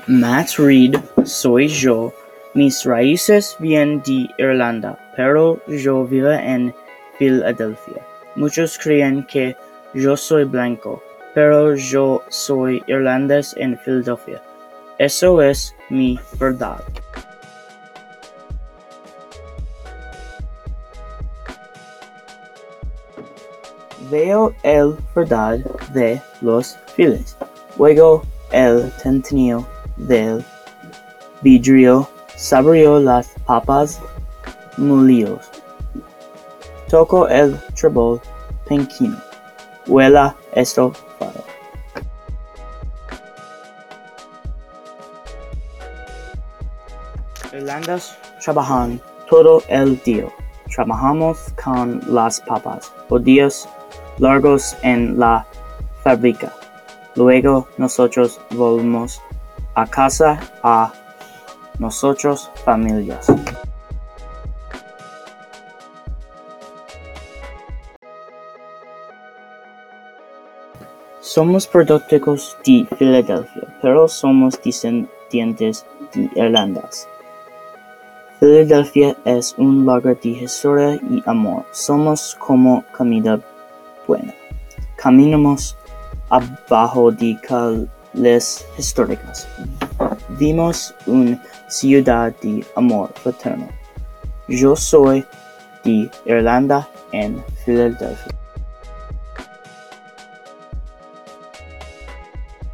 Matt Reed, soy yo. Mis raíces vienen de Irlanda, pero yo vivo en Filadelfia. Muchos creen que yo soy blanco, pero yo soy irlandés en Filadelfia. Eso es mi verdad. Veo el verdad de los files, luego el tentinio del vidrio, saborio las papas molidos, toco el trébol penquino, huela estofado. Irlandas trabajan todo el día. Trabajamos con las papas o días largos en la fábrica. Luego nosotros volvemos a casa a nosotros familias. Somos productos de Filadelfia, pero somos descendientes de Irlandas. Filadelfia es un lugar de historia y amor. Somos como comida buena. Caminamos abajo de calles históricas. Vimos una ciudad de amor fraterno. Yo soy de Irlanda en Filadelfia.